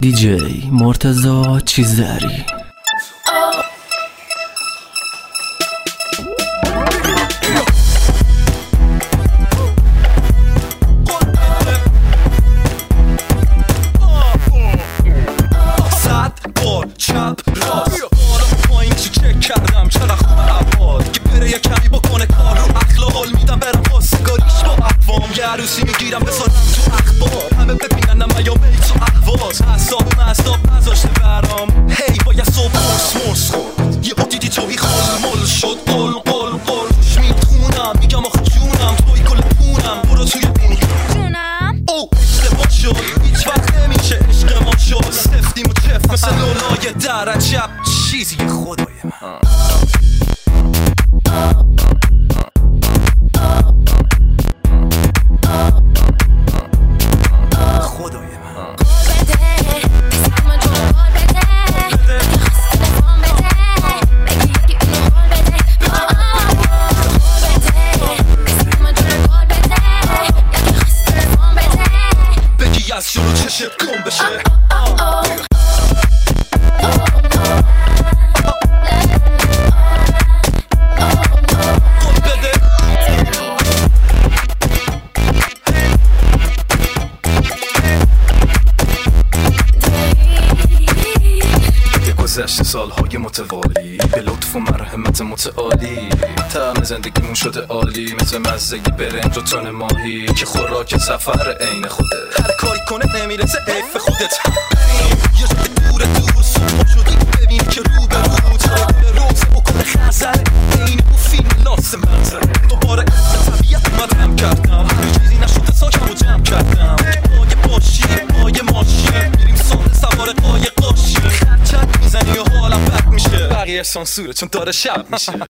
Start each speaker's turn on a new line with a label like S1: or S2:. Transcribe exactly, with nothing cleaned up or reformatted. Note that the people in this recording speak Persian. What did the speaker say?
S1: دیجی مرتضی چیزدری.
S2: صد بار چپ راست بالا پایین چی چک کردم چرا خوب عباد که بره یه کمی بکنه کار رو اخلاق میدم برم خواستگاریش با اقوام یه عروسی میگیرم بذارم تو اخبار همه ببینن میامی تو احواز حساب مستاب نذاشته برام هی باید صبح مرس مرس خورد یه با دیدی توی خال مل شد قل قل قل روش میتونم میگم آخه جونم توی کل پونم برو توی اون جونم او اشتباه شد هیچ وقت نمیشه عشق ما شد سفتیم و چف مثل لولای در عجب چیزی خدای من از شروع چشت کن بشه گذشت سالهای متوالی به لطف و مرحمت متعالی طعم زندگیمون شده عالی مثل مزگی برنج و تن ماهی که خوراک سفر عین خوده هر کاری کنه نمیرسه ایف خودت یه جده دور دور صبح شدی ببین که رو به رو تاکل روزه بکنه خزر این او فیلم لاس منظره دوباره از طبیعت اومدم کردم چیزی نشده ساکم و جمع کردم مایه باشی مایه ماشین میریم ساله سوار قایق قاشی خرچک میزنی و حالم بد میشه بقیه سانسوره چون داره شب میشه